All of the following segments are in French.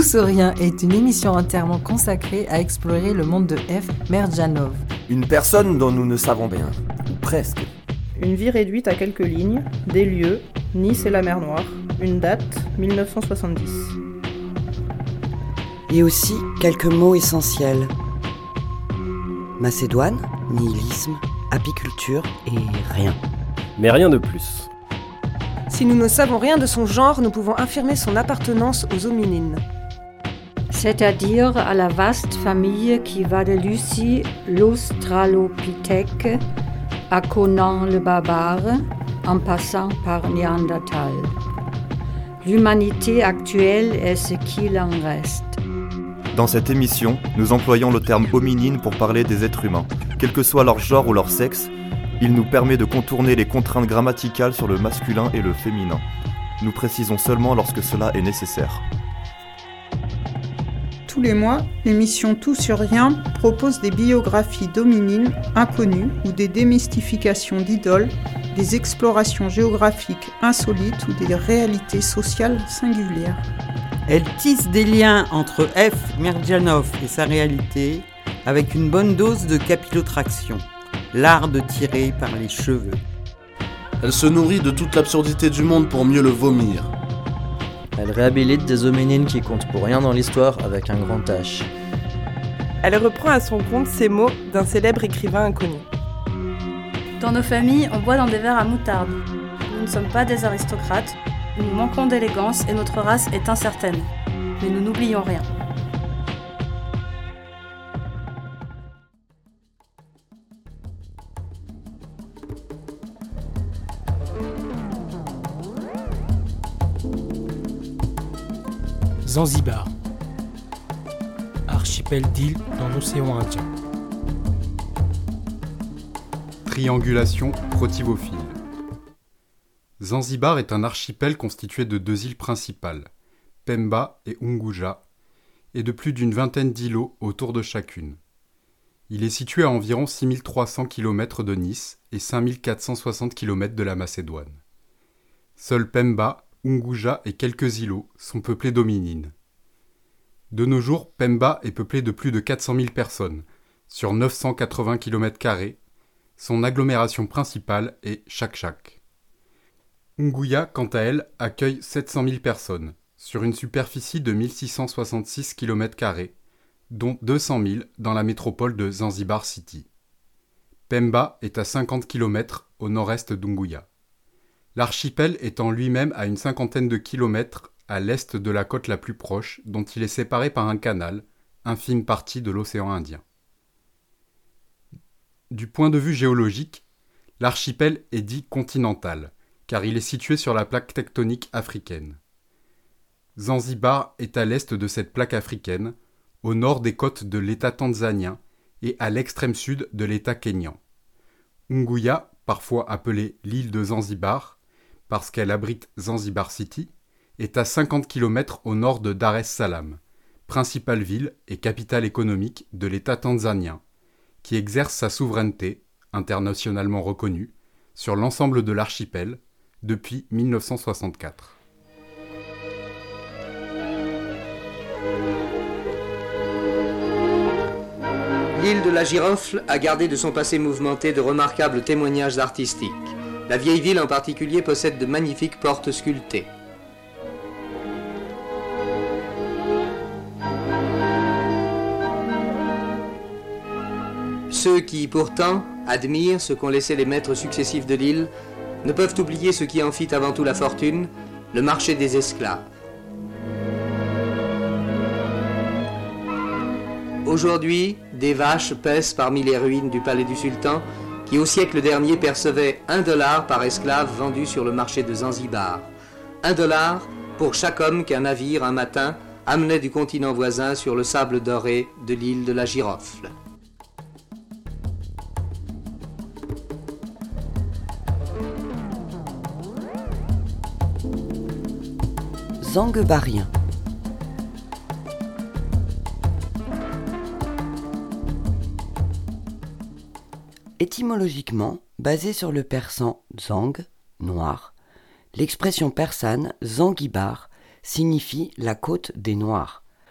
Tous ou rien est une émission entièrement consacrée à explorer le monde de F. Merdjanov. Une personne dont nous ne savons rien, ou presque. Une vie réduite à quelques lignes, des lieux, Nice et la mer Noire, une date, 1970. Et aussi quelques mots essentiels. Macédoine, nihilisme, apiculture et rien. Mais rien de plus. Si nous ne savons rien de son genre, nous pouvons affirmer son appartenance aux hominines. C'est-à-dire à la vaste famille qui va de Lucie, l'Australopithèque, à Conan le barbare, en passant par Néandertal. L'humanité actuelle est ce qu'il en reste. Dans cette émission, nous employons le terme hominine pour parler des êtres humains. Quel que soit leur genre ou leur sexe, il nous permet de contourner les contraintes grammaticales sur le masculin et le féminin. Nous précisons seulement lorsque cela est nécessaire. Tous les mois, l'émission Tout sur rien propose des biographies d'hominines inconnues ou des démystifications d'idoles, des explorations géographiques insolites ou des réalités sociales singulières. Elle tisse des liens entre F. Merdjanov et sa réalité avec une bonne dose de capillotraction, l'art de tirer par les cheveux. Elle se nourrit de toute l'absurdité du monde pour mieux le vomir. Elle réhabilite des hominines qui comptent pour rien dans l'histoire avec un grand H. Elle reprend à son compte ces mots d'un célèbre écrivain inconnu. Dans nos familles, on boit dans des verres à moutarde. Nous ne sommes pas des aristocrates, nous manquons d'élégance et notre race est incertaine. Mais nous n'oublions rien. Zanzibar, archipel d'îles dans l'océan Indien. Triangulation protivophile. Zanzibar est un archipel constitué de deux îles principales, Pemba et Unguja, et de plus d'une vingtaine d'îlots autour de chacune. Il est situé à environ 6300 km de Nice et 5460 km de la Macédoine. Seuls Pemba, Unguja et quelques îlots sont peuplés d'hominines. De nos jours, Pemba est peuplé de plus de 400 000 personnes, sur 980 km². Son agglomération principale est Chak-Chak. Unguja, quant à elle, accueille 700 000 personnes, sur une superficie de 1666 km², dont 200 000 dans la métropole de Zanzibar City. Pemba est à 50 km au nord-est d'Unguja. L'archipel étant lui-même à une cinquantaine de kilomètres à l'est de la côte la plus proche, dont il est séparé par un canal, infime partie de l'océan Indien. Du point de vue géologique, l'archipel est dit continental, car il est situé sur la plaque tectonique africaine. Zanzibar est à l'est de cette plaque africaine, au nord des côtes de l'État tanzanien et à l'extrême sud de l'État kényan. Unguja, parfois appelée l'île de Zanzibar, parce qu'elle abrite Zanzibar City, est à 50 km au nord de Dar es Salaam, principale ville et capitale économique de l'État tanzanien, qui exerce sa souveraineté, internationalement reconnue, sur l'ensemble de l'archipel depuis 1964. L'île de la Girofle a gardé de son passé mouvementé de remarquables témoignages artistiques. La vieille ville en particulier possède de magnifiques portes sculptées. Ceux qui, pourtant, admirent ce qu'ont laissé les maîtres successifs de l'île ne peuvent oublier ce qui en fit avant tout la fortune, le marché des esclaves. Aujourd'hui, des vaches paissent parmi les ruines du palais du sultan, qui au siècle dernier percevait $1 par esclave vendu sur le marché de Zanzibar. $1 pour chaque homme qu'un navire, un matin, amenait du continent voisin sur le sable doré de l'île de la Girofle. Zanguebarien. Étymologiquement, basé sur le persan zang, noir, l'expression persane Zanguibar signifie la côte des Noirs,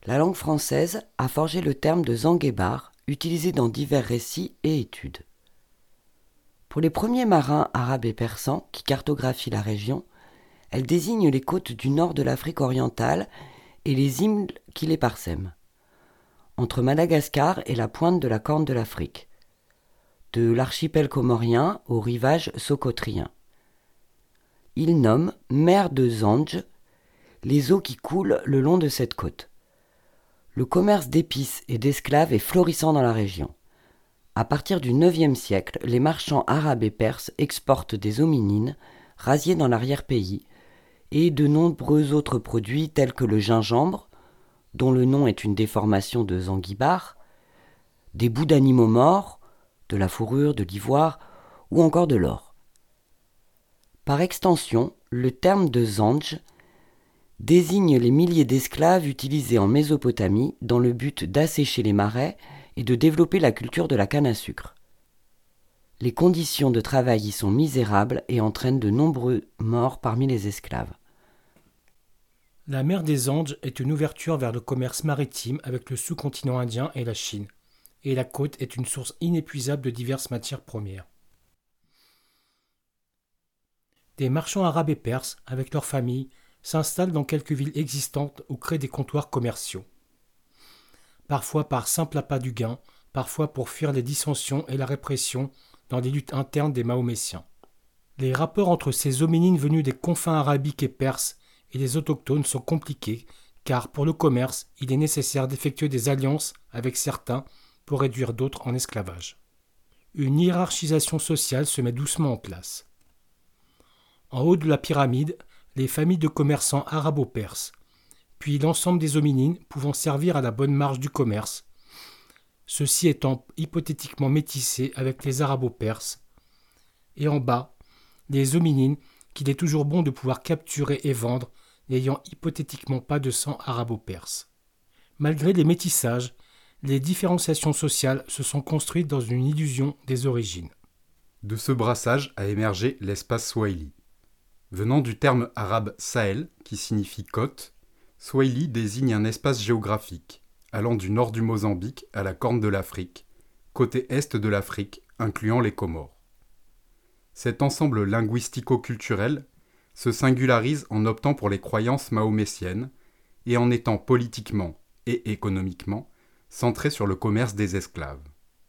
La langue française a forgé le terme de Zanguebar, utilisé dans divers récits et études. Pour les premiers marins arabes et persans qui cartographient la région, elle désigne les côtes du nord de l'Afrique orientale et les îles qui les parsèment, entre Madagascar et la pointe de la Corne de l'Afrique, de l'archipel comorien au rivage socotrien. Il nomme mer de Zanj les eaux qui coulent le long de cette côte. Le commerce d'épices et d'esclaves est florissant dans la région. À partir du IXe siècle, les marchands arabes et perses exportent des hominines rasiés dans l'arrière-pays et de nombreux autres produits tels que le gingembre, dont le nom est une déformation de Zanguibar, des bouts d'animaux morts, de la fourrure, de l'ivoire ou encore de l'or. Par extension, le terme de Zanj désigne les milliers d'esclaves utilisés en Mésopotamie dans le but d'assécher les marais et de développer la culture de la canne à sucre. Les conditions de travail y sont misérables et entraînent de nombreux morts parmi les esclaves. La mer des Andes est une ouverture vers le commerce maritime avec le sous-continent indien et la Chine, et la côte est une source inépuisable de diverses matières premières. Des marchands arabes et perses, avec leurs familles, s'installent dans quelques villes existantes ou créent des comptoirs commerciaux. Parfois par simple appât du gain, parfois pour fuir les dissensions et la répression dans les luttes internes des Mahométiens. Les rapports entre ces hominines venus des confins arabiques et perses et les autochtones sont compliqués, car pour le commerce, il est nécessaire d'effectuer des alliances avec certains pour réduire d'autres en esclavage. Une hiérarchisation sociale se met doucement en place. En haut de la pyramide, les familles de commerçants arabo-perses, puis l'ensemble des hominines pouvant servir à la bonne marche du commerce, ceux-ci étant hypothétiquement métissés avec les arabo-perses, et en bas, les hominines qu'il est toujours bon de pouvoir capturer et vendre, n'ayant hypothétiquement pas de sang arabo-perse. Malgré les métissages, les différenciations sociales se sont construites dans une illusion des origines. De ce brassage a émergé l'espace Swahili. Venant du terme arabe Sahel, qui signifie côte, Swahili désigne un espace géographique, allant du nord du Mozambique à la Corne de l'Afrique, côté est de l'Afrique, incluant les Comores. Cet ensemble linguistico-culturel se singularise en optant pour les croyances mahométiennes et en étant politiquement et économiquement centré sur le commerce des esclaves.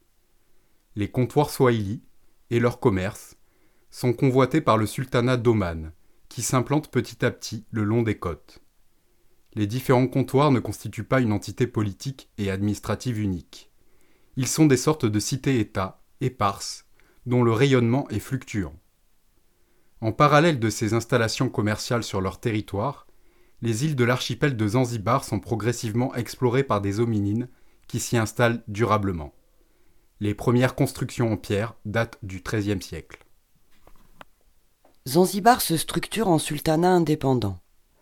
Les comptoirs Swahili et leur commerce sont convoités par le sultanat d'Oman, qui s'implante petit à petit le long des côtes. Les différents comptoirs ne constituent pas une entité politique et administrative unique. Ils sont des sortes de cités-États, éparses, dont le rayonnement est fluctuant. En parallèle de ces installations commerciales sur leur territoire, les îles de l'archipel de Zanzibar sont progressivement explorées par des hominines qui s'y installent durablement. Les premières constructions en pierre datent du XIIIe siècle. Zanzibar se structure en sultanat indépendant.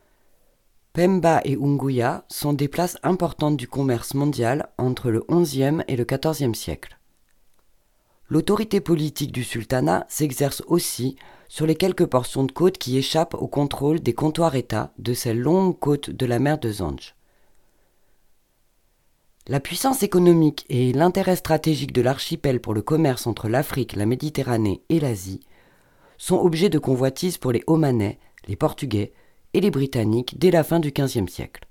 Pemba et Unguja sont des places importantes du commerce mondial entre le XIe et le XIVe siècle. L'autorité politique du sultanat s'exerce aussi sur les quelques portions de côte qui échappent au contrôle des comptoirs-États de ces longues côtes de la mer de Zanj. La puissance économique et l'intérêt stratégique de l'archipel pour le commerce entre l'Afrique, la Méditerranée et l'Asie sont objets de convoitise pour les Omanais, les Portugais et les Britanniques dès la fin du XVe siècle.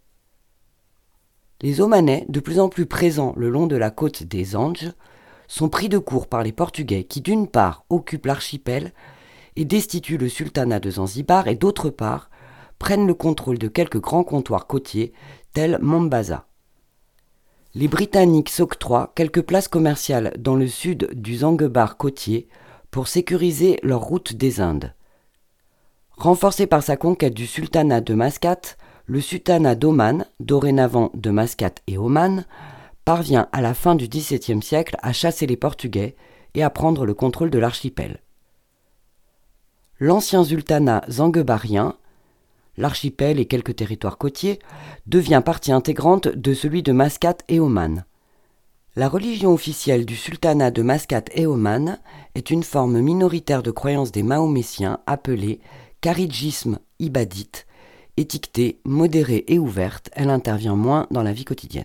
Les Omanais, de plus en plus présents le long de la côte des Zanj, sont pris de court par les Portugais qui, d'une part, occupent l'archipel et destituent le sultanat de Zanzibar et, d'autre part, prennent le contrôle de quelques grands comptoirs côtiers tels Mombasa. Les Britanniques s'octroient quelques places commerciales dans le sud du Zanguebar côtier pour sécuriser leur route des Indes. Renforcé par sa conquête du sultanat de Mascate, le sultanat d'Oman, dorénavant de Mascate et Oman, parvient à la fin du XVIIe siècle à chasser les Portugais et à prendre le contrôle de l'archipel. L'ancien sultanat zanguebarien, l'archipel et quelques territoires côtiers, devient partie intégrante de celui de Mascate et Oman. La religion officielle du sultanat de Mascate et Oman est une forme minoritaire de croyance des Mahométiens appelée kharidjisme ibadite Étiquetée, modérée et ouverte, elle intervient moins dans la vie quotidienne.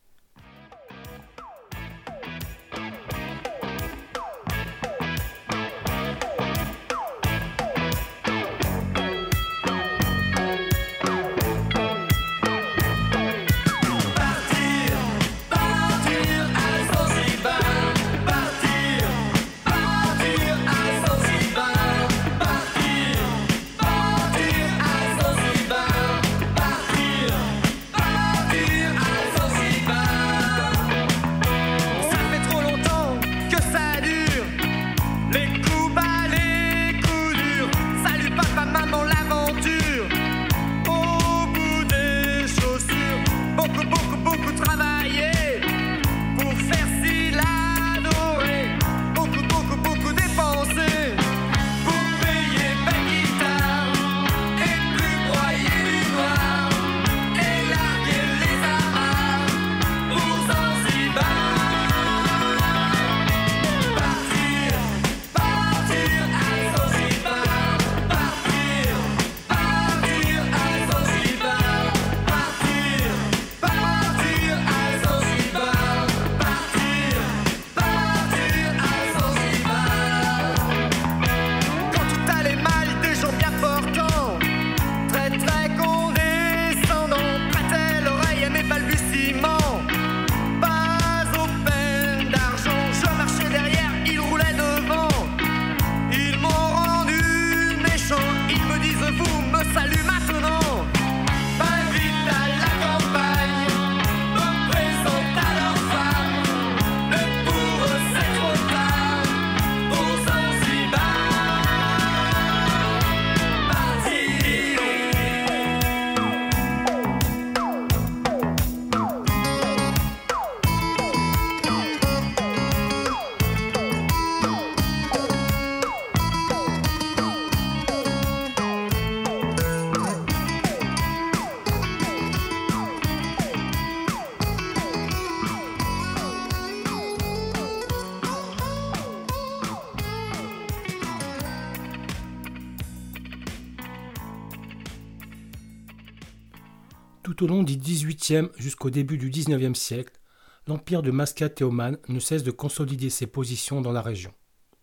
Tout au long du XVIIIe jusqu'au début du XIXe siècle, l'empire de Mascate et Oman ne cesse de consolider ses positions dans la région.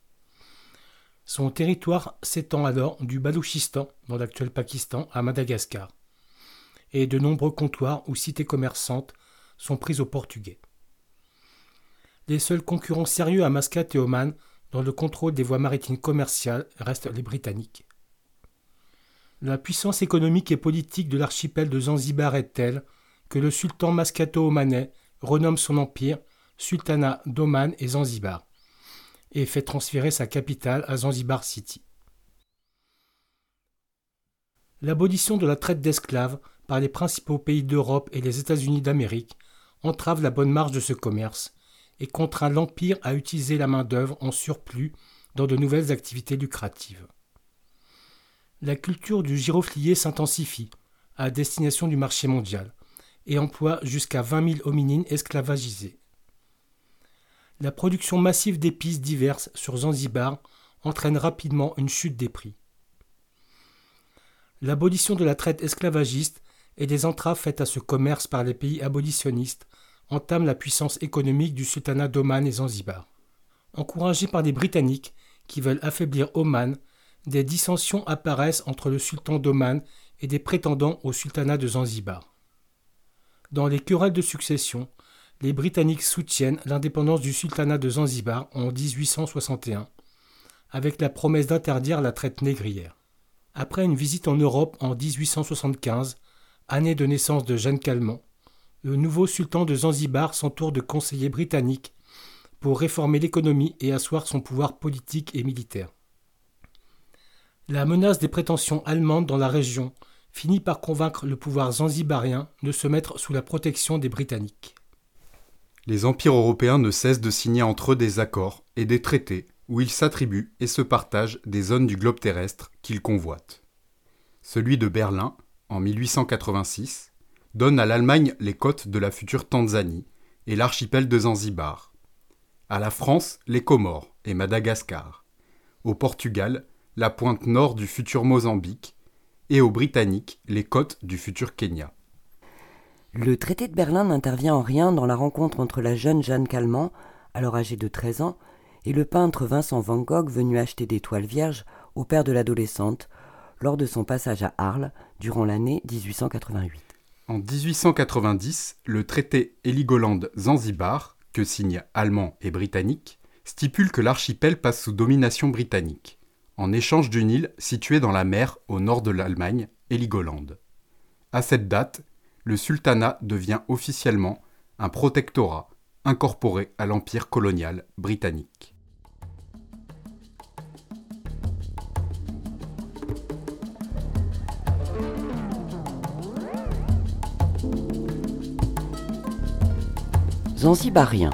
Son territoire s'étend alors du Baloutchistan, dans l'actuel Pakistan, à Madagascar, et de nombreux comptoirs ou cités commerçantes sont pris aux Portugais. Les seuls concurrents sérieux à Mascate et Oman dans le contrôle des voies maritimes commerciales restent les Britanniques. La puissance économique et politique de l'archipel de Zanzibar est telle que le sultan mascato-omanais renomme son empire Sultanat d'Oman et Zanzibar et fait transférer sa capitale à Zanzibar City. L'abolition de la traite d'esclaves par les principaux pays d'Europe et les États-Unis d'Amérique entrave la bonne marche de ce commerce et contraint l'Empire à utiliser la main-d'œuvre en surplus dans de nouvelles activités lucratives. La culture du giroflier s'intensifie à destination du marché mondial et emploie jusqu'à 20 000 hominines esclavagisés. La production massive d'épices diverses sur Zanzibar entraîne rapidement une chute des prix. L'abolition de la traite esclavagiste et des entraves faites à ce commerce par les pays abolitionnistes entament la puissance économique du sultanat d'Oman et Zanzibar. Encouragés par les Britanniques qui veulent affaiblir Oman, des dissensions apparaissent entre le sultan d'Oman et des prétendants au sultanat de Zanzibar. Dans les querelles de succession, les Britanniques soutiennent l'indépendance du sultanat de Zanzibar en 1861, avec la promesse d'interdire la traite négrière. Après une visite en Europe en 1875, année de naissance de Jeanne Calment, le nouveau sultan de Zanzibar s'entoure de conseillers britanniques pour réformer l'économie et asseoir son pouvoir politique et militaire. La menace des prétentions allemandes dans la région finit par convaincre le pouvoir zanzibarien de se mettre sous la protection des Britanniques. Les empires européens ne cessent de signer entre eux des accords et des traités où ils s'attribuent et se partagent des zones du globe terrestre qu'ils convoitent. Celui de Berlin, en 1886, donne à l'Allemagne les côtes de la future Tanzanie et l'archipel de Zanzibar. À la France, les Comores et Madagascar. Au Portugal, la pointe nord du futur Mozambique, et aux Britanniques les côtes du futur Kenya. Le traité de Berlin n'intervient en rien dans la rencontre entre la jeune Jeanne Calment, alors âgée de 13 ans, et le peintre Vincent van Gogh venu acheter des toiles vierges au père de l'adolescente lors de son passage à Arles durant l'année 1888. En 1890, le traité Heligoland-Zanzibar, que signent Allemands et Britanniques, stipule que l'archipel passe sous domination britannique, en échange d'une île située dans la mer au nord de l'Allemagne, Heligoland. À cette date, le sultanat devient officiellement un protectorat incorporé à l'empire colonial britannique. Zanzibarien.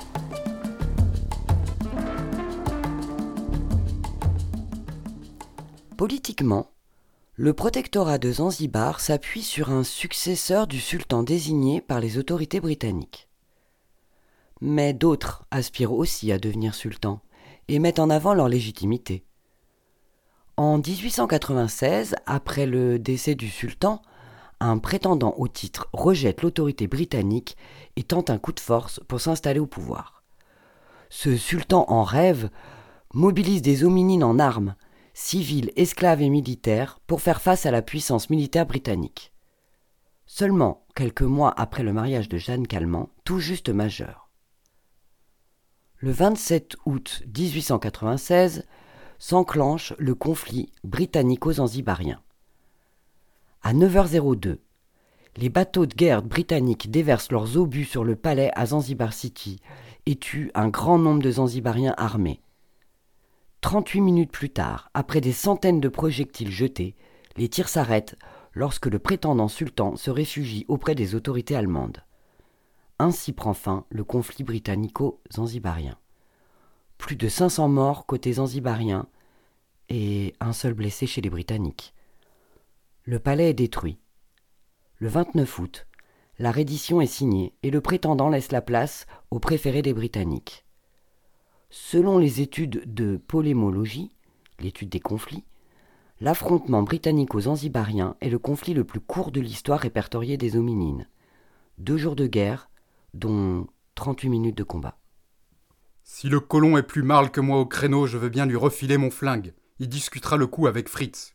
Politiquement, le protectorat de Zanzibar s'appuie sur un successeur du sultan désigné par les autorités britanniques. Mais d'autres aspirent aussi à devenir sultans et mettent en avant leur légitimité. En 1896, après le décès du sultan, un prétendant au titre rejette l'autorité britannique et tente un coup de force pour s'installer au pouvoir. Ce sultan en rêve mobilise des hominines en armes, civils, esclaves et militaires, pour faire face à la puissance militaire britannique. Seulement quelques mois après le mariage de Jeanne Calment, tout juste majeure. Le 27 août 1896 s'enclenche le conflit britannico-zanzibarien. À 9h02, les bateaux de guerre britanniques déversent leurs obus sur le palais à Zanzibar City et tuent un grand nombre de Zanzibariens armés. 38 minutes plus tard, après des centaines de projectiles jetés, les tirs s'arrêtent lorsque le prétendant sultan se réfugie auprès des autorités allemandes. Ainsi prend fin le conflit britannico-zanzibarien. Plus de 500 morts côté zanzibarien et un seul blessé chez les Britanniques. Le palais est détruit. Le 29 août, la reddition est signée et le prétendant laisse la place au préféré des Britanniques. Selon les études de polémologie, l'étude des conflits, l'affrontement britannico-zanzibarien est le conflit le plus court de l'histoire répertoriée des hominines. 2 jours de guerre, dont 38 minutes de combat. Si le colon est plus marle que moi au créneau, je veux bien lui refiler mon flingue. Il discutera le coup avec Fritz.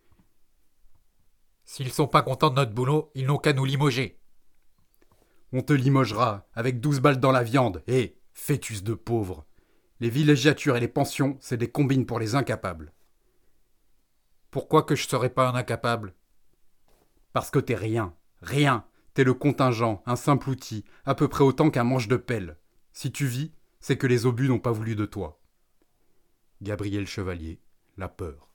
S'ils sont pas contents de notre boulot, ils n'ont qu'à nous limoger. On te limogera, avec 12 balles dans la viande. Hé, fœtus de pauvre. Les villégiatures et les pensions, c'est des combines pour les incapables. Pourquoi que je serais pas un incapable ? Parce que t'es rien. Rien. T'es le contingent, un simple outil, à peu près autant qu'un manche de pelle. Si tu vis, c'est que les obus n'ont pas voulu de toi. Gabriel Chevalier, La peur.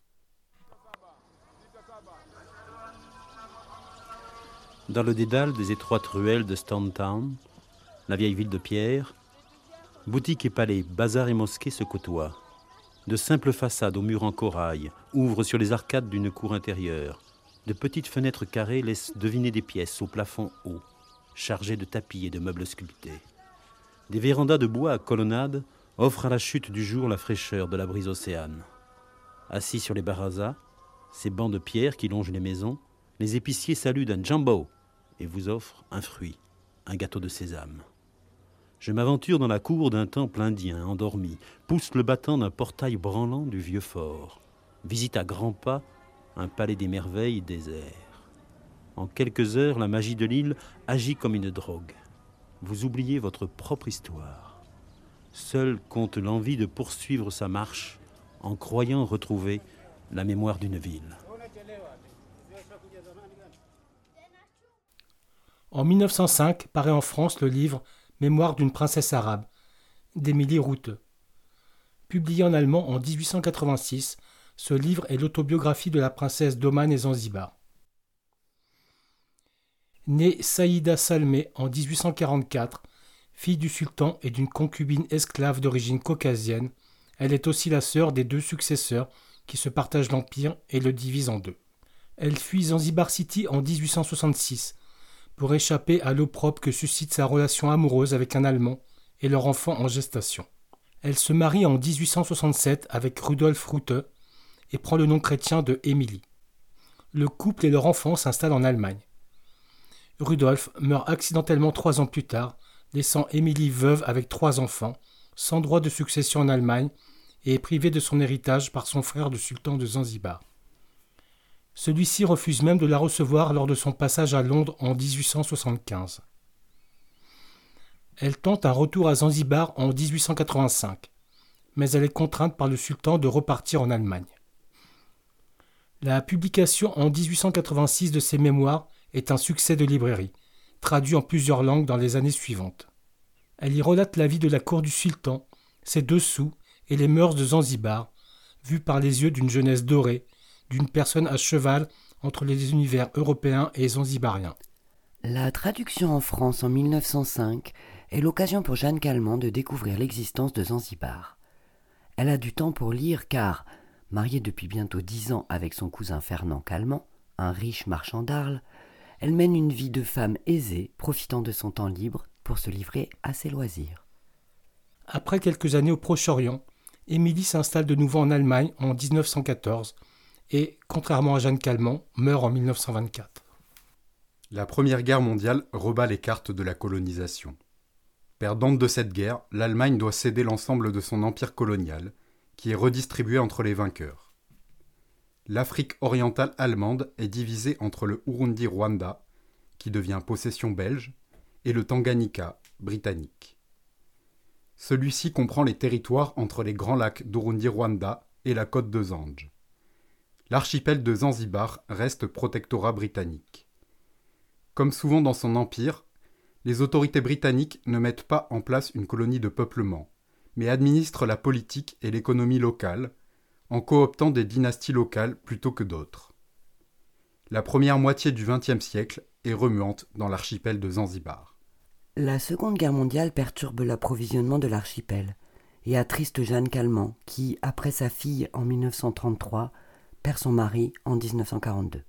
Dans le dédale des étroites ruelles de Stone Town, la vieille ville de pierre, boutiques et palais, bazars et mosquées se côtoient. De simples façades aux murs en corail ouvrent sur les arcades d'une cour intérieure. De petites fenêtres carrées laissent deviner des pièces au plafond haut, chargées de tapis et de meubles sculptés. Des vérandas de bois à colonnades offrent à la chute du jour la fraîcheur de la brise océane. Assis sur les barazas, ces bancs de pierre qui longent les maisons, les épiciers saluent d'un jumbo et vous offrent un fruit, un gâteau de sésame. Je m'aventure dans la cour d'un temple indien endormi, pousse le battant d'un portail branlant du vieux fort, visite à grands pas un palais des merveilles désert. En quelques heures, la magie de l'île agit comme une drogue. Vous oubliez votre propre histoire. Seul compte l'envie de poursuivre sa marche en croyant retrouver la mémoire d'une ville. En 1905 paraît en France le livre « Mémoire d'une princesse arabe » d'Émilie Routhe. Publié en allemand en 1886, ce livre est l'autobiographie de la princesse d'Oman et Zanzibar. Née Saïda Salmé en 1844, fille du sultan et d'une concubine esclave d'origine caucasienne, elle est aussi la sœur des 2 successeurs qui se partagent l'empire et le divisent en 2. Elle fuit Zanzibar City en 1866 pour échapper à l'opprobre que suscite sa relation amoureuse avec un Allemand et leur enfant en gestation. Elle se marie en 1867 avec Rudolf Routhe et prend le nom chrétien de Émilie. le couple et leur enfant s'installent en Allemagne. Rudolf meurt accidentellement 3 ans plus tard, laissant Émilie veuve avec 3 enfants, sans droit de succession en Allemagne et privée de son héritage par son frère le sultan de Zanzibar. Celui-ci refuse même de la recevoir lors de son passage à Londres en 1875. Elle tente un retour à Zanzibar en 1885, mais elle est contrainte par le sultan de repartir en Allemagne. La publication en 1886 de ses mémoires est un succès de librairie, traduit en plusieurs langues dans les années suivantes. Elle y relate la vie de la cour du sultan, ses dessous et les mœurs de Zanzibar, vues par les yeux d'une jeunesse dorée, d'une personne à cheval entre les univers européens et zanzibariens. La traduction en France en 1905 est l'occasion pour Jeanne Calment de découvrir l'existence de Zanzibar. Elle a du temps pour lire car, mariée depuis bientôt 10 ans avec son cousin Fernand Calment, un riche marchand d'Arles, elle mène une vie de femme aisée, profitant de son temps libre pour se livrer à ses loisirs. Après quelques années au Proche-Orient, Émilie s'installe de nouveau en Allemagne en 1914 et, contrairement à Jeanne Calment, meurt en 1924. La Première Guerre mondiale rebat les cartes de la colonisation. Perdante de cette guerre, l'Allemagne doit céder l'ensemble de son empire colonial, qui est redistribué entre les vainqueurs. L'Afrique orientale allemande est divisée entre le Burundi-Rwanda, qui devient possession belge, et le Tanganyika, britannique. Celui-ci comprend les territoires entre les grands lacs d'Urundi-Rwanda et la côte de Zanj. L'archipel de Zanzibar reste protectorat britannique. Comme souvent dans son empire, les autorités britanniques ne mettent pas en place une colonie de peuplement, mais administrent la politique et l'économie locale, en cooptant des dynasties locales plutôt que d'autres. La première moitié du XXe siècle est remuante dans l'archipel de Zanzibar. La Seconde Guerre mondiale perturbe l'approvisionnement de l'archipel et attriste Jeanne Calment qui, après sa fille en 1933, perd son mari en 1942.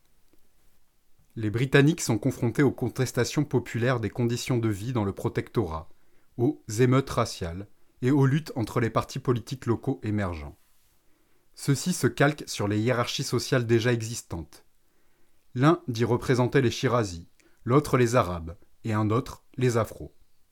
Les Britanniques sont confrontés aux contestations populaires des conditions de vie dans le protectorat, aux émeutes raciales et aux luttes entre les partis politiques locaux émergents. Ceux-ci se calquent sur les hiérarchies sociales déjà existantes. L'un dit représenter les Shirazis, l'autre les Arabes, et un autre les Afros.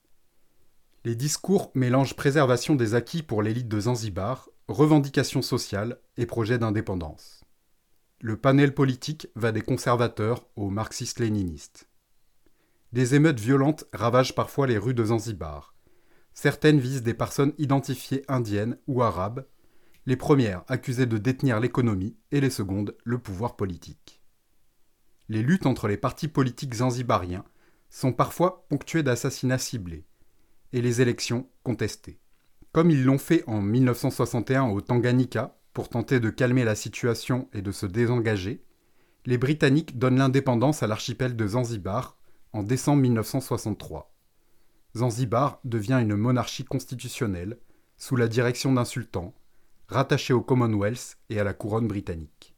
Les discours mélangent préservation des acquis pour l'élite de Zanzibar, revendications sociales et projets d'indépendance. Le panel politique va des conservateurs aux marxistes-léninistes. Des émeutes violentes ravagent parfois les rues de Zanzibar. Certaines visent des personnes identifiées indiennes ou arabes, les premières accusées de détenir l'économie et les secondes le pouvoir politique. Les luttes entre les partis politiques zanzibariens sont parfois ponctuées d'assassinats ciblés, et les élections contestées. Comme ils l'ont fait en 1961 au Tanganyika, pour tenter de calmer la situation et de se désengager, les Britanniques donnent l'indépendance à l'archipel de Zanzibar en décembre 1963. Zanzibar devient une monarchie constitutionnelle, sous la direction d'un sultan, rattaché au Commonwealth et à la couronne britannique.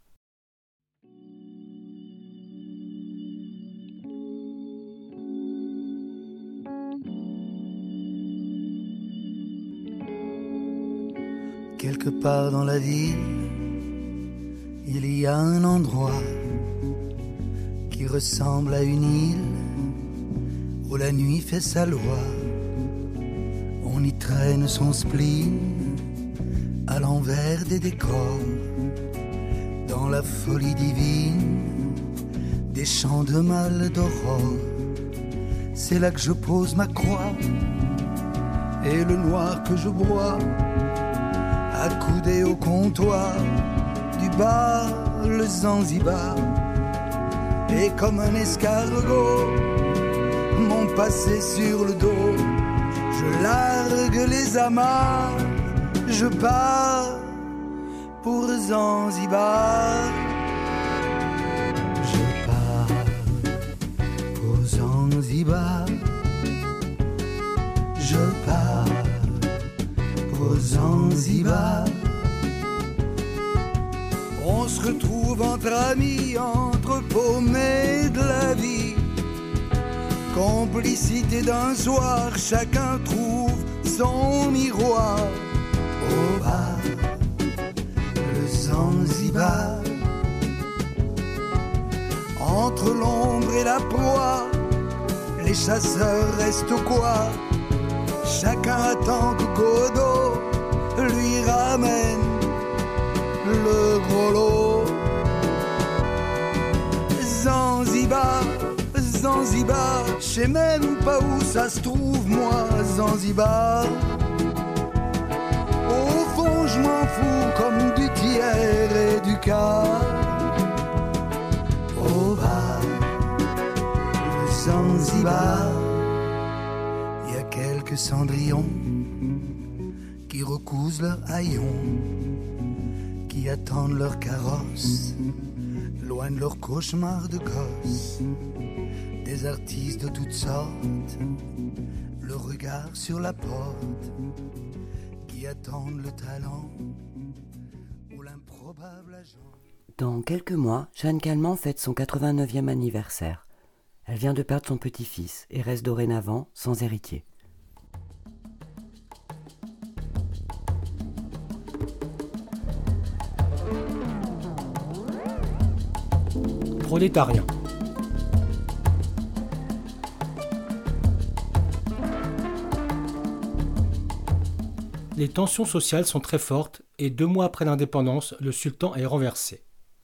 Quelque part dans la ville, il y a un endroit qui ressemble à une île où la nuit fait sa loi. On y traîne son spleen à l'envers des décors, dans la folie divine des chants de mal d'aurore. C'est là que je pose ma croix et le noir que je bois, accoudé au comptoir du bar le Zanzibar. Et comme un escargot, mon passé sur le dos, je largue les amarres, je pars pour Zanzibar. Je pars pour Zanzibar. Je pars pour Zanzibar. On se retrouve entre amis, entre paumés de la vie. Complicité d'un soir, chacun trouve son miroir. Au bar, le Zanzibar. la proie. Les chasseurs restent au quoi. Chacun attend que Godot lui ramène le gros lot. Zanzibar, Zanzibar, je sais même pas où ça se trouve moi, Zanzibar. Au fond je m'en fous comme du tiers et du quart. Au bas, le Zanzibar, y a quelques cendrillons qui recousent leur haillon, qui attendent leur carrosse, loin de leur cauchemar de gosse. Des artistes de toutes sortes, le regard sur la porte, qui attendent le talent ou l'improbable agent. Dans quelques mois, Jeanne Calment fête son 89e anniversaire. Elle vient de perdre son petit-fils et reste dorénavant sans héritier. Prolétariat. Les tensions sociales sont très fortes et 2 mois après l'indépendance, le sultan est renversé.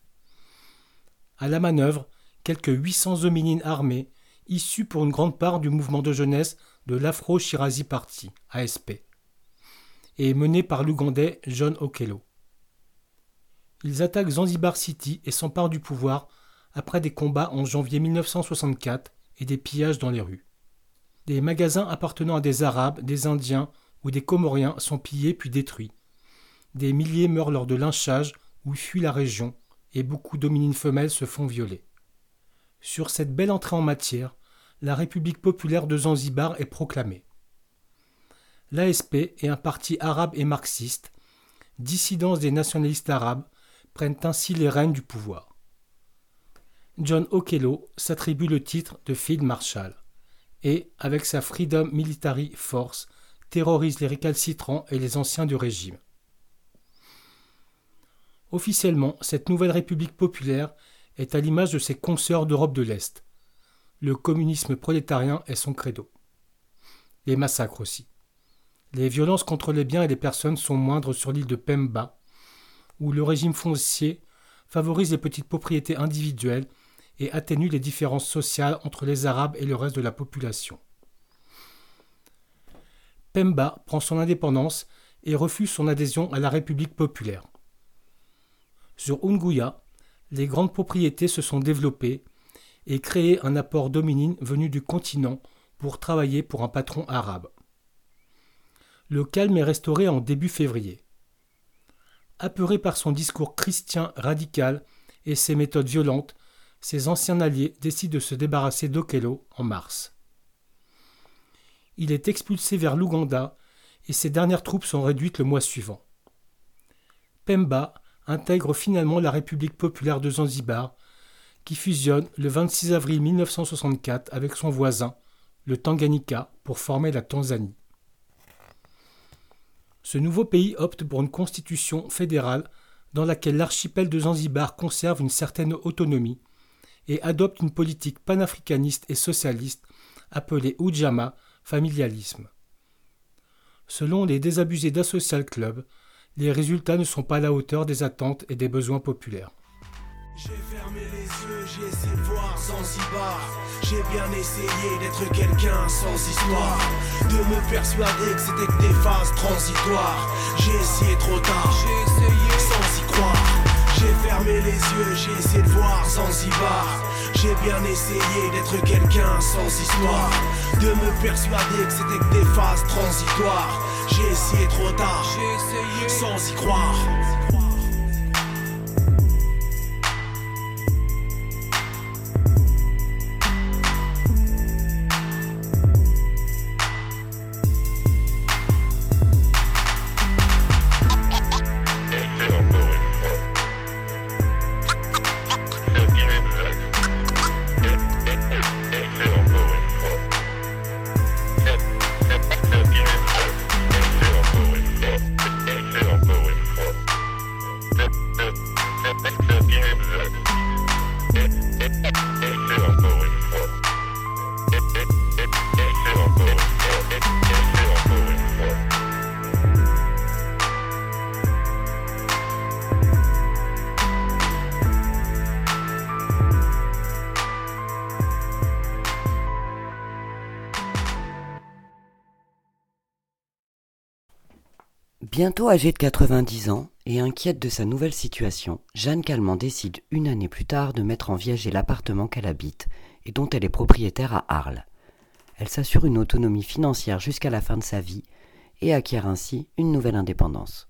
À la manœuvre, quelques 800 hominines armés, issus pour une grande part du mouvement de jeunesse de l'Afro-Shirazi Party, ASP, et menés par l'Ougandais John Okello. Ils attaquent Zanzibar City et s'emparent du pouvoir après des combats en janvier 1964 et des pillages dans les rues. Des magasins appartenant à des Arabes, des Indiens ou des Comoriens sont pillés puis détruits. Des milliers meurent lors de lynchages ou fuient la région et beaucoup d'hominines femelles se font violer. Sur cette belle entrée en matière, la République populaire de Zanzibar est proclamée. L'ASP est un parti arabe et marxiste. Dissidents des nationalistes arabes prennent ainsi les rênes du pouvoir. John Okello s'attribue le titre de Field Marshal et, avec sa Freedom Military Force, terrorise les récalcitrants et les anciens du régime. Officiellement, cette nouvelle République populaire est à l'image de ses consoeurs d'Europe de l'Est. Le communisme prolétarien est son credo. Les massacres aussi. Les violences contre les biens et les personnes sont moindres sur l'île de Pemba, où le régime foncier favorise les petites propriétés individuelles et atténue les différences sociales entre les Arabes et le reste de la population. Pemba prend son indépendance et refuse son adhésion à la République populaire. Sur Unguja, les grandes propriétés se sont développées et créé un apport d'hominines venus du continent pour travailler pour un patron arabe. Le calme est restauré en début février. Apeurés par son discours chrétien radical et ses méthodes violentes, ses anciens alliés décident de se débarrasser d'Okello en mars. Il est expulsé vers l'Ouganda et ses dernières troupes sont réduites le mois suivant. Pemba intègre finalement la République populaire de Zanzibar, qui fusionne le 26 avril 1964 avec son voisin, le Tanganyika, pour former la Tanzanie. Ce nouveau pays opte pour une constitution fédérale dans laquelle l'archipel de Zanzibar conserve une certaine autonomie et adopte une politique panafricaniste et socialiste appelée Ujamaa, familialisme. Selon les désabusés d'Asocial Club, les résultats ne sont pas à la hauteur des attentes et des besoins populaires. J'ai fermé les yeux, j'ai essayé de voir Zanzibar. J'ai bien essayé d'être quelqu'un sans histoire, de me persuader que c'était que des phases transitoires. J'ai essayé trop tard, j'ai essayé sans y croire. J'ai fermé les yeux, j'ai essayé de voir Zanzibar. J'ai bien essayé d'être quelqu'un sans histoire, de me persuader que c'était que des phases transitoires. J'ai essayé trop tard, j'ai essayé sans y croire. Bientôt âgée de 90 ans et inquiète de sa nouvelle situation, Jeanne Calment décide une année plus tard de mettre en viager l'appartement qu'elle habite et dont elle est propriétaire à Arles. Elle s'assure une autonomie financière jusqu'à la fin de sa vie et acquiert ainsi une nouvelle indépendance.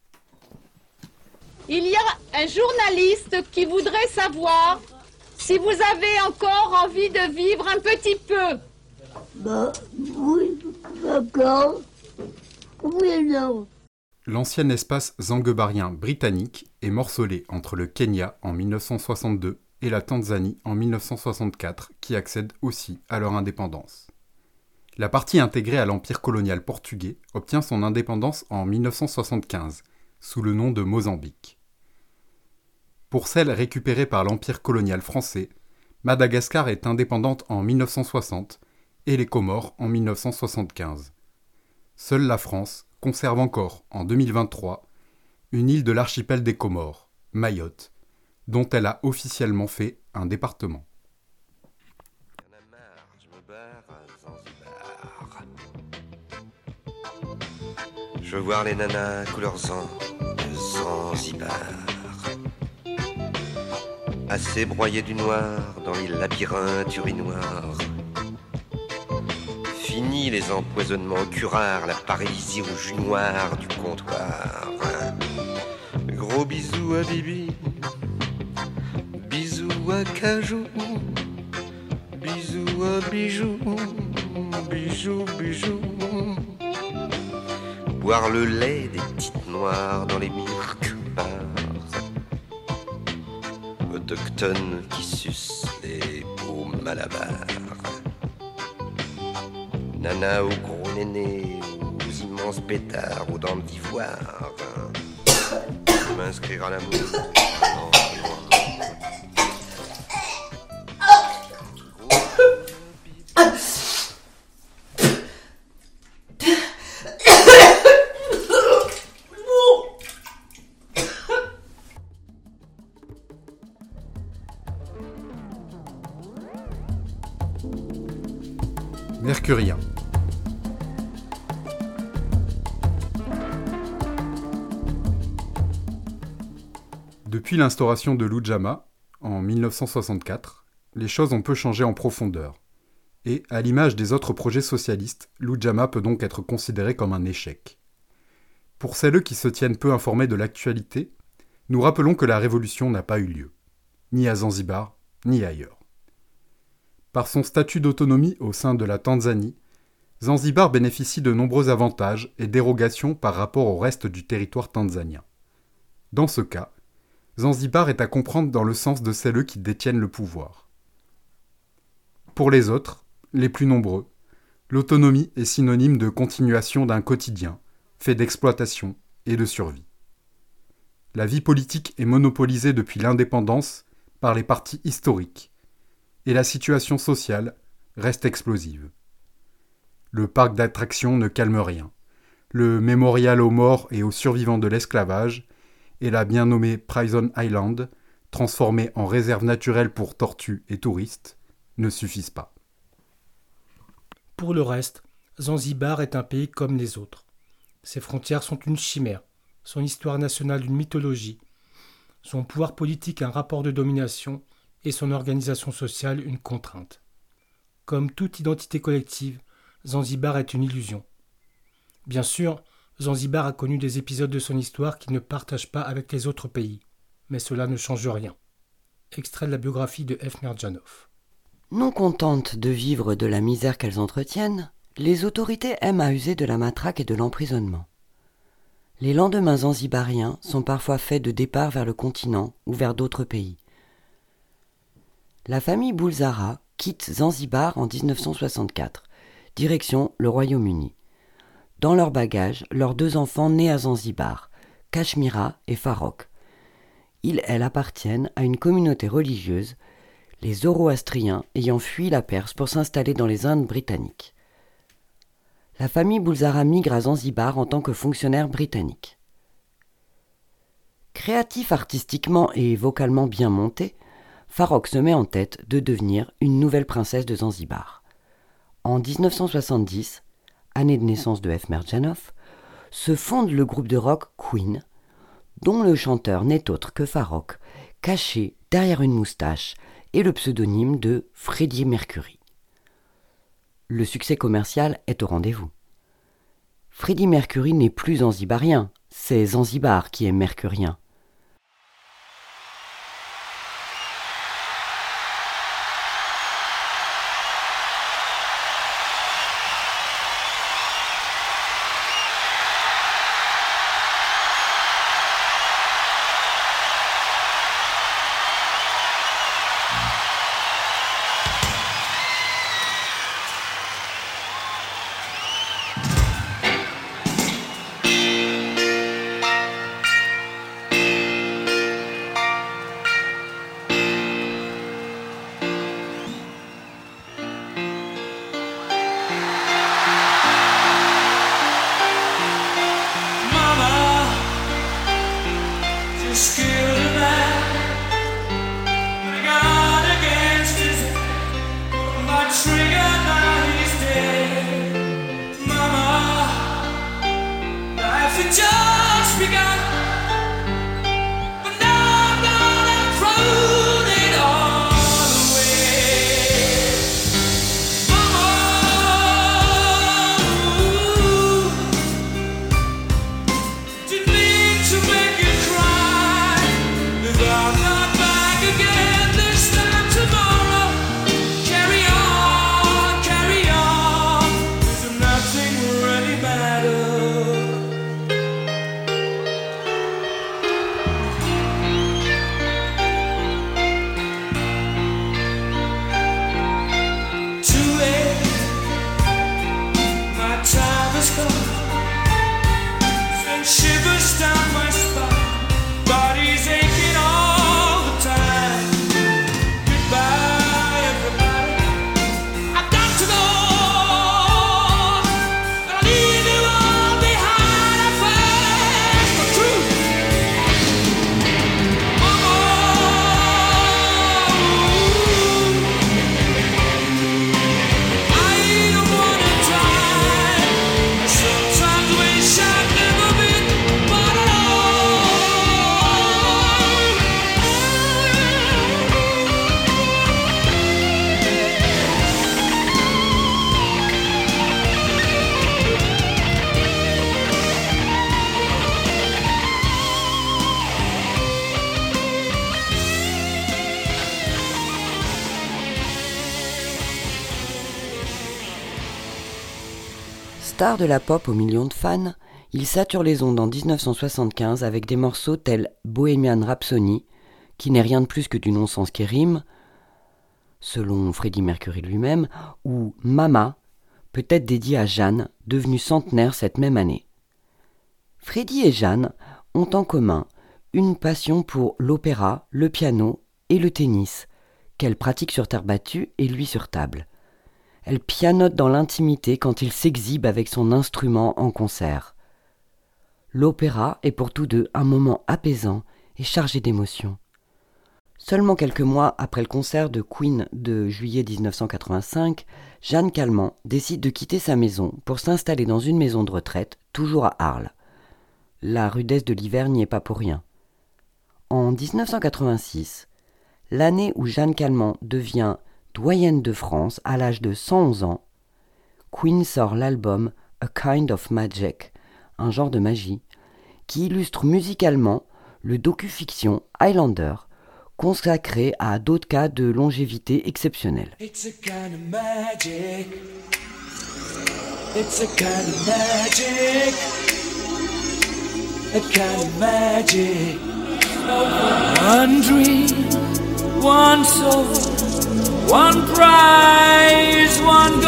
Il y a un journaliste qui voudrait savoir si vous avez encore envie de vivre un petit peu. Bah oui, d'accord. Oui, non. L'ancien espace zanguebarien britannique est morcelé entre le Kenya en 1962 et la Tanzanie en 1964, qui accèdent aussi à leur indépendance. La partie intégrée à l'empire colonial portugais obtient son indépendance en 1975, sous le nom de Mozambique. Pour celle récupérée par l'empire colonial français, Madagascar est indépendante en 1960 et les Comores en 1975. Seule la France conserve encore, en 2023, une île de l'archipel des Comores, Mayotte, dont elle a officiellement fait un département. Je veux voir les nanas couleur sang de Zanzibar, assez broyées du noir dans les labyrinthes urinoirs. Fini les empoisonnements au curare, la paralysie au jus noir du comptoir. Gros bisous à Bibi, bisous à Cajou, bisous à Bijou, bijou, bijou. Boire le lait des petites noires dans les milk bars, autochtones qui sucent les beaux malabars. Nana aux gros nénés, aux immenses pétards, aux dents d'ivoire. M'inscrire à l'amour. Mercurien. Depuis l'instauration de l'Ujamaa, en 1964, les choses ont peu changé en profondeur. Et, à l'image des autres projets socialistes, l'Ujamaa peut donc être considéré comme un échec. Pour celles qui se tiennent peu informées de l'actualité, nous rappelons que la révolution n'a pas eu lieu, ni à Zanzibar, ni ailleurs. Par son statut d'autonomie au sein de la Tanzanie, Zanzibar bénéficie de nombreux avantages et dérogations par rapport au reste du territoire tanzanien. Dans ce cas, Zanzibar est à comprendre dans le sens de celles qui détiennent le pouvoir. Pour les autres, les plus nombreux, l'autonomie est synonyme de continuation d'un quotidien, fait d'exploitation et de survie. La vie politique est monopolisée depuis l'indépendance par les partis historiques, et la situation sociale reste explosive. Le parc d'attractions ne calme rien. Le mémorial aux morts et aux survivants de l'esclavage et la bien nommée Prison Island, transformée en réserve naturelle pour tortues et touristes, ne suffisent pas. Pour le reste, Zanzibar est un pays comme les autres. Ses frontières sont une chimère, son histoire nationale une mythologie, son pouvoir politique un rapport de domination et son organisation sociale une contrainte. Comme toute identité collective, Zanzibar est une illusion. Bien sûr, Zanzibar a connu des épisodes de son histoire qu'il ne partage pas avec les autres pays, mais cela ne change rien. Extrait de la biographie de F. Merdjanov. Non contentes de vivre de la misère qu'elles entretiennent, les autorités aiment à user de la matraque et de l'emprisonnement. Les lendemains zanzibariens sont parfois faits de départ vers le continent ou vers d'autres pays. La famille Bulzara quitte Zanzibar en 1964, direction le Royaume-Uni. Dans leur bagage, leurs 2 enfants nés à Zanzibar, Kashmira et Farrokh. Ils, elles, appartiennent à une communauté religieuse, les Zoroastriens ayant fui la Perse pour s'installer dans les Indes britanniques. La famille Bulzara migre à Zanzibar en tant que fonctionnaire britannique. Créatif artistiquement et vocalement bien monté, Farrokh se met en tête de devenir une nouvelle princesse de Zanzibar. En 1970, année de naissance de F. Merdjanov, se fonde le groupe de rock Queen, dont le chanteur n'est autre que Farrokh, caché derrière une moustache et le pseudonyme de Freddie Mercury. Le succès commercial est au rendez-vous. Freddie Mercury n'est plus zanzibarien, c'est Zanzibar qui est mercurien. Star de la pop aux millions de fans, il sature les ondes en 1975 avec des morceaux tels Bohemian Rhapsody, qui n'est rien de plus que du non-sens qui rime, selon Freddie Mercury lui-même, ou Mama, peut-être dédié à Jeanne, devenue centenaire cette même année. Freddie et Jeanne ont en commun une passion pour l'opéra, le piano et le tennis, qu'elle pratique sur terre battue et lui sur table. Elle pianote dans l'intimité quand il s'exhibe avec son instrument en concert. L'opéra est pour tous deux un moment apaisant et chargé d'émotions. Seulement quelques mois après le concert de Queen de juillet 1985, Jeanne Calment décide de quitter sa maison pour s'installer dans une maison de retraite, toujours à Arles. La rudesse de l'hiver n'y est pas pour rien. En 1986, l'année où Jeanne Calment devient doyenne de France à l'âge de 111 ans, Queen sort l'album A Kind of Magic, un genre de magie, qui illustre musicalement le docu-fiction Highlander, consacré à d'autres cas de longévité exceptionnelle. It's a kind of magic. It's a kind of magic. A kind of magic. One dream, one soul, one prize, one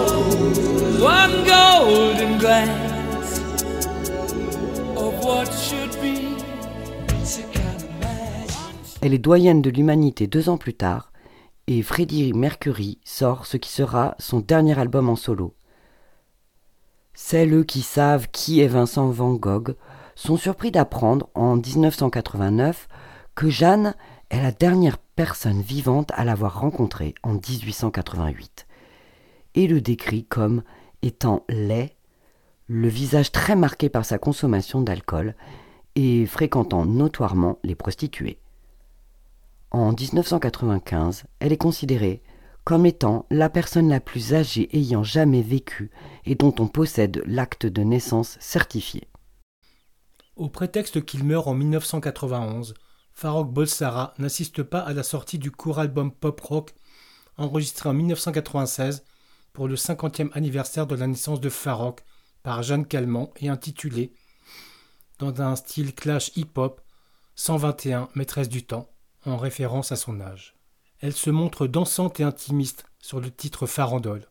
golden glance of what should be. It's a kind of magic. Elle est doyenne de l'humanité 2 ans plus tard, et Freddie Mercury sort ce qui sera son dernier album en solo. Celles qui savent qui est Vincent Van Gogh sont surpris d'apprendre en 1989 que Jeanne est la dernière personne vivante à l'avoir rencontré en 1888 et le décrit comme étant laid, le visage très marqué par sa consommation d'alcool et fréquentant notoirement les prostituées. En 1995, elle est considérée comme étant la personne la plus âgée ayant jamais vécu et dont on possède l'acte de naissance certifié. Au prétexte qu'il meurt en 1991, Farrokh Bulsara n'assiste pas à la sortie du court album pop-rock enregistré en 1996 pour le 50e anniversaire de la naissance de Farrokh par Jeanne Calment et intitulé, dans un style clash hip-hop, 121 maîtresse du temps, en référence à son âge. Elle se montre dansante et intimiste sur le titre Farandole.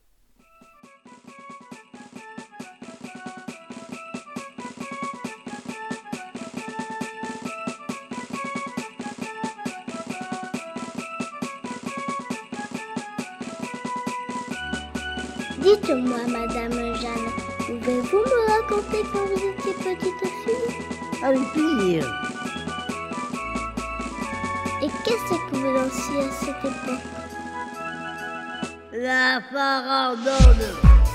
Dites-moi, Madame Jeanne, pouvez-vous me raconter quand vous étiez petite fille? Avec plaisir. Et qu'est-ce que vous danciez à cette époque? La farandole.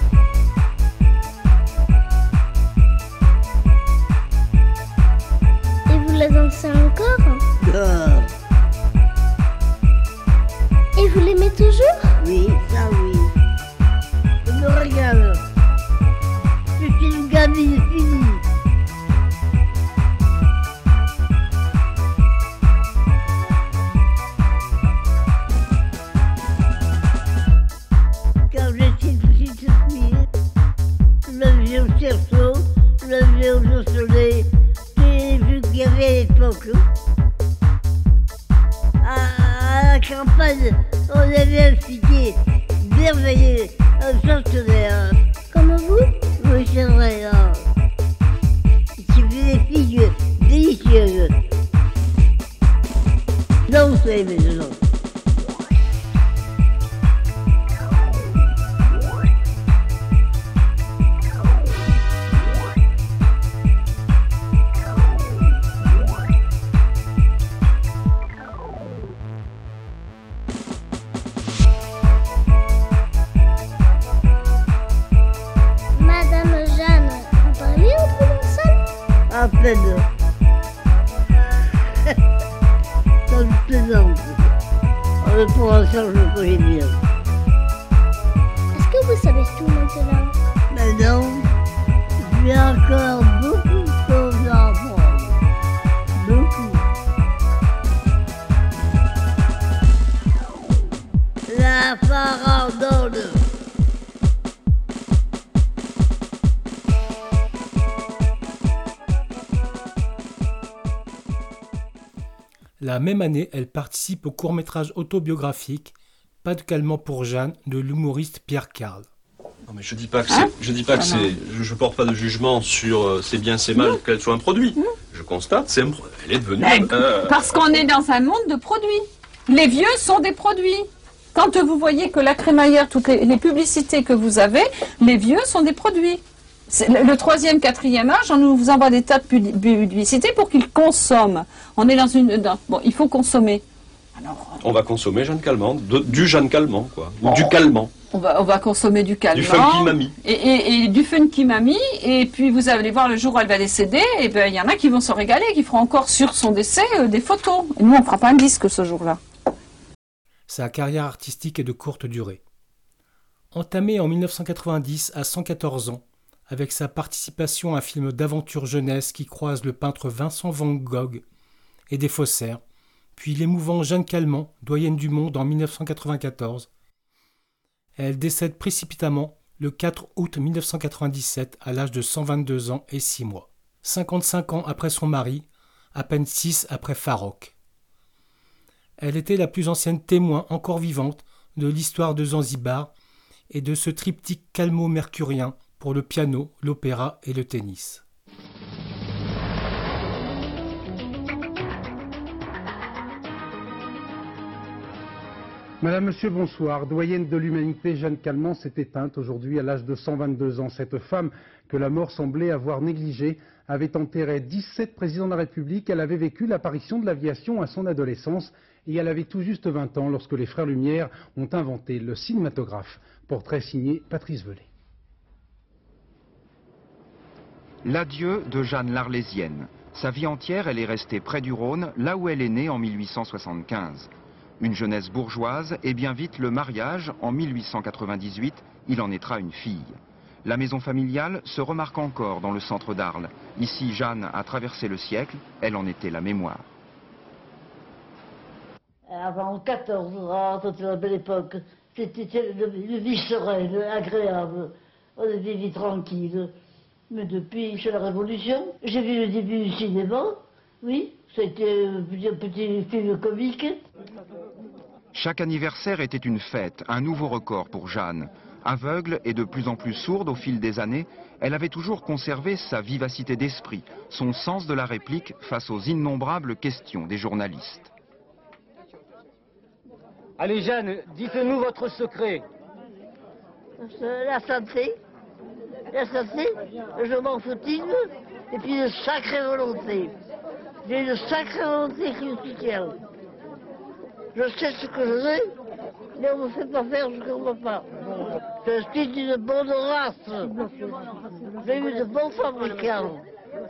Et vous la dansez encore? Non. Et vous l'aimez toujours? Oui, ça oui. Je me régale. Je suis une gamine finie. Quand j'étais petite fille, je me faisais au cerceau, je me faisais au soleil. Les vues qu'il y avait à l'époque. À la campagne, on avait un figuier merveilleux, un centenaire. Comme vous? Oui, c'est vrai. Hein. J'ai vu des figues délicieuses. Non, vous savez maintenant. Madame Jeanne, vous parlez au provençal? À peine. Quand je plaisante. Le provençal, je le connais bien. Est-ce que vous savez tout maintenant? Mais non, j'ai encore beaucoup de choses à apprendre. Beaucoup. La farandole. La même année, elle participe au court-métrage autobiographique Pas de calmant pour Jeanne de l'humoriste Pierre Carl. Non mais je dis pas que c'est, je porte pas de jugement sur c'est bien, c'est mal qu'elle soit un produit. Je constate, elle est devenue. Parce qu'on est dans un monde de produits. Les vieux sont des produits. Quand vous voyez que la crémaillère, toutes les publicités que vous avez, les vieux sont des produits. Le 3e, 4e âge, on nous envoie des tas de publicités pour qu'ils consomment. On est bon, il faut consommer. Alors, on va consommer Jeanne Calment, du Jeanne Calment, quoi. Ou du calmant. On va consommer du calmant. Du funky mamie. Et du funky mamie. Et puis vous allez voir le jour où elle va décéder, et ben il y en a qui vont se régaler, qui feront encore sur son décès des photos. Et nous, on ne fera pas un disque ce jour-là. Sa carrière artistique est de courte durée. Entamée en 1990 à 114 ans, avec sa participation à un film d'aventure jeunesse qui croise le peintre Vincent van Gogh et des faussaires, puis l'émouvant Jeanne Calment, doyenne du monde en 1994. Elle décède précipitamment le 4 août 1997 à l'âge de 122 ans et 6 mois. 55 ans après son mari, à peine 6 après Farrokh. Elle était la plus ancienne témoin encore vivante de l'histoire de Zanzibar et de ce triptyque calmo-mercurien pour le piano, l'opéra et le tennis. Madame, Monsieur, bonsoir. Doyenne de l'humanité, Jeanne Calment s'est éteinte aujourd'hui à l'âge de 122 ans. Cette femme que la mort semblait avoir négligée avait enterré 17 présidents de la République. Elle avait vécu l'apparition de l'aviation à son adolescence et elle avait tout juste 20 ans lorsque les frères Lumière ont inventé le cinématographe. Portrait signé Patrice Velay. L'adieu de Jeanne l'Arlésienne. Sa vie entière, elle est restée près du Rhône, là où elle est née en 1875. Une jeunesse bourgeoise et bien vite le mariage. En 1898, il en naîtra une fille. La maison familiale se remarque encore dans le centre d'Arles. Ici, Jeanne a traversé le siècle, elle en était la mémoire. Avant 14 ans, c'était la belle époque. C'était une vie sereine, agréable. On avait des vies tranquilles. Mais depuis, c'est la Révolution. J'ai vu le début du cinéma, oui. C'était un petit film comique. Chaque anniversaire était une fête, un nouveau record pour Jeanne. Aveugle et de plus en plus sourde au fil des années, elle avait toujours conservé sa vivacité d'esprit, son sens de la réplique face aux innombrables questions des journalistes. Allez Jeanne, dites-nous votre secret. La santé, je m'en footing, et puis une sacrée volonté. J'ai une sacrée volonté qui me soutient. Je sais ce que je veux, mais on ne me fait pas faire ce qu'on ne veut pas. Je suis d'une bonne race. J'ai eu de bons fabricants.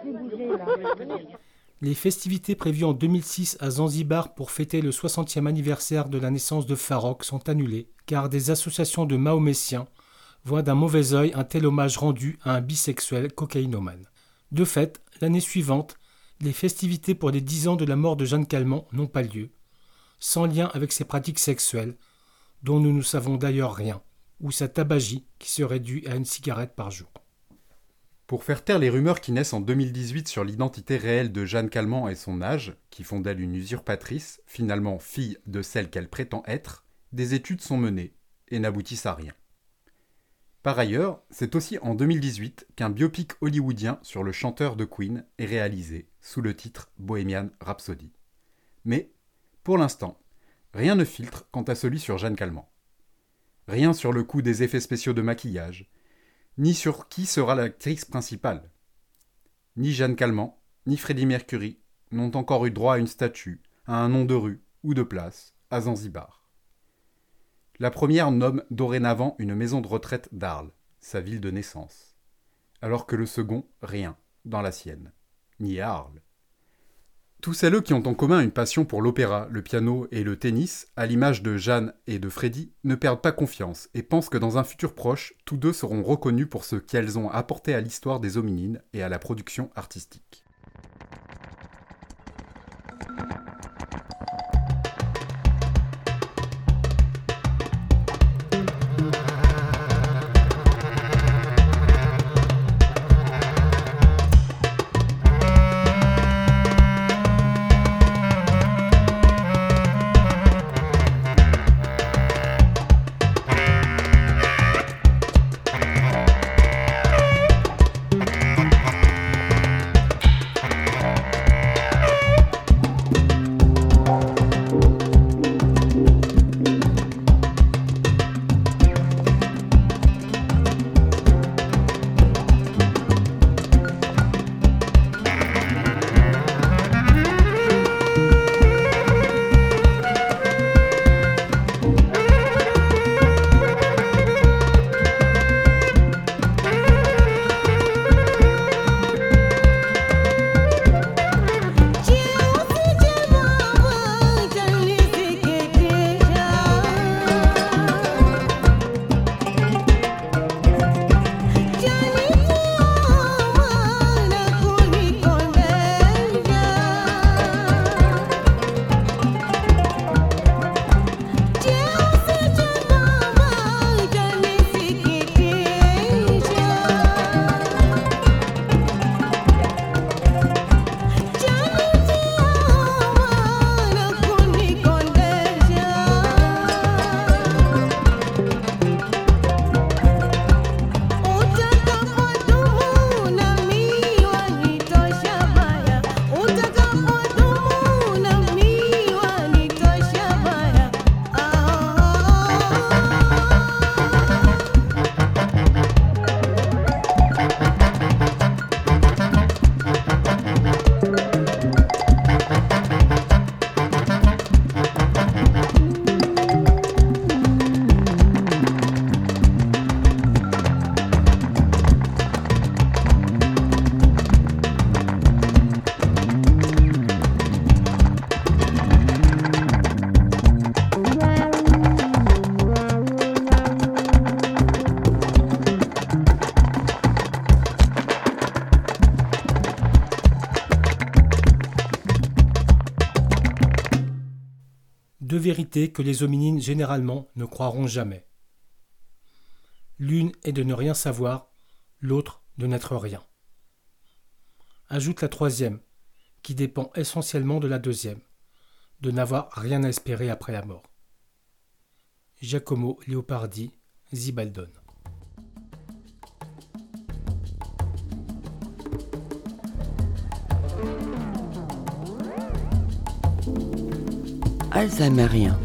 Les festivités prévues en 2006 à Zanzibar pour fêter le 60e anniversaire de la naissance de Farrokh sont annulées, car des associations de mahométiens voient d'un mauvais œil un tel hommage rendu à un bisexuel cocaïnomane. De fait, l'année suivante, les festivités pour les 10 ans de la mort de Jeanne Calment n'ont pas lieu, sans lien avec ses pratiques sexuelles, dont nous ne savons d'ailleurs rien, ou sa tabagie qui serait due à une cigarette par jour. Pour faire taire les rumeurs qui naissent en 2018 sur l'identité réelle de Jeanne Calment et son âge, qui font d'elle une usurpatrice, finalement fille de celle qu'elle prétend être, des études sont menées et n'aboutissent à rien. Par ailleurs, c'est aussi en 2018 qu'un biopic hollywoodien sur le chanteur de Queen est réalisé, sous le titre Bohemian Rhapsody. Mais, pour l'instant, rien ne filtre quant à celui sur Jeanne Calment. Rien sur le coût des effets spéciaux de maquillage, ni sur qui sera l'actrice principale. Ni Jeanne Calment, ni Freddie Mercury n'ont encore eu droit à une statue, à un nom de rue ou de place, à Zanzibar. La première nomme dorénavant une maison de retraite d'Arles, sa ville de naissance, alors que le second, rien, dans la sienne, ni à Arles. Tous celles qui ont en commun une passion pour l'opéra, le piano et le tennis, à l'image de Jeanne et de Freddie, ne perdent pas confiance et pensent que dans un futur proche, tous deux seront reconnus pour ce qu'elles ont apporté à l'histoire des hominines et à la production artistique. 2 vérités que les hominines généralement ne croiront jamais. L'une est de ne rien savoir, l'autre de n'être rien. Ajoute la troisième, qui dépend essentiellement de la deuxième, de n'avoir rien à espérer après la mort. Giacomo Leopardi, Zibaldone. Alzheimerien.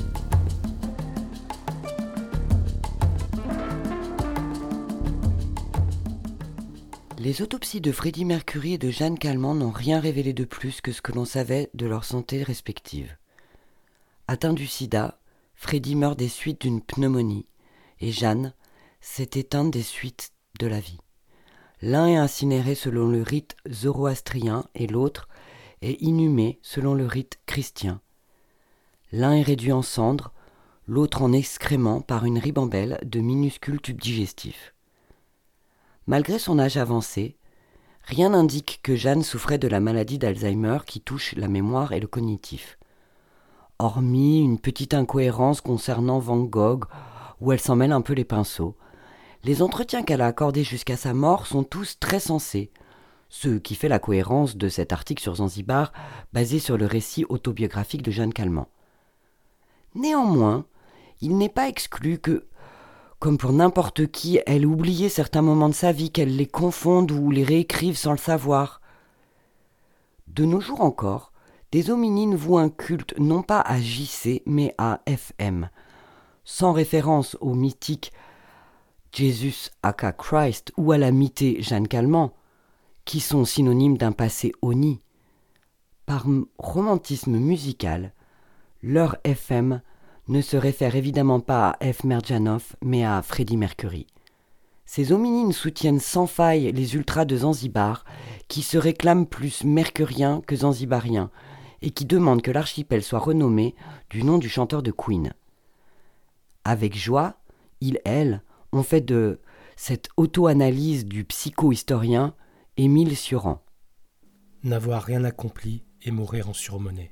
Les autopsies de Freddie Mercury et de Jeanne Calment n'ont rien révélé de plus que ce que l'on savait de leur santé respective. Atteint du sida, Freddie meurt des suites d'une pneumonie et Jeanne s'est éteinte des suites de la vie. L'un est incinéré selon le rite zoroastrien et l'autre est inhumé selon le rite chrétien. L'un est réduit en cendres, l'autre en excréments par une ribambelle de minuscules tubes digestifs. Malgré son âge avancé, rien n'indique que Jeanne souffrait de la maladie d'Alzheimer qui touche la mémoire et le cognitif. Hormis une petite incohérence concernant Van Gogh, où elle s'en mêle un peu les pinceaux, les entretiens qu'elle a accordés jusqu'à sa mort sont tous très sensés, ce qui fait la cohérence de cet article sur Zanzibar basé sur le récit autobiographique de Jeanne Calment. Néanmoins, il n'est pas exclu que, comme pour n'importe qui, elle oubliait certains moments de sa vie, qu'elle les confonde ou les réécrive sans le savoir. De nos jours encore, des hominines vouent un culte non pas à JC, mais à FM, sans référence au mythique Jesus aka Christ ou à la mythée Jeanne Calment, qui sont synonymes d'un passé honni. Par romantisme musical, leur FM ne se réfère évidemment pas à F. Merjanov, mais à Freddie Mercury. Ces hominines soutiennent sans faille les ultras de Zanzibar, qui se réclament plus mercuriens que zanzibariens, et qui demandent que l'archipel soit renommé du nom du chanteur de Queen. Avec joie, ils, elles, ont fait de cette auto-analyse du psycho-historien Émile Cioran. N'avoir rien accompli et mourir en surmonnaie.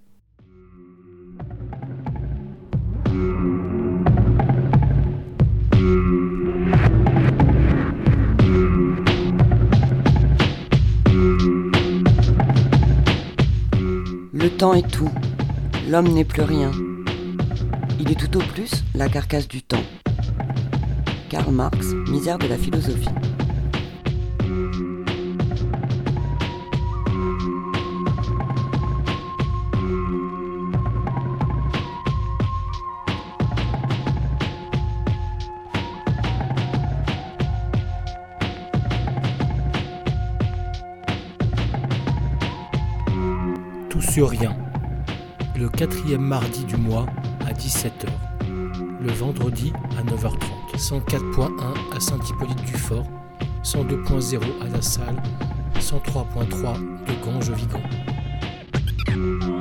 Le temps est tout, l'homme n'est plus rien. Il est tout au plus la carcasse du temps. Karl Marx, Misère de la philosophie. Tout sur rien. Le 4e mardi du mois à 17h. Le vendredi à 9h30. 104.1 à Saint-Hippolyte-du-Fort. 102.0 à La Salle. 103.3 de Grange-Vigan.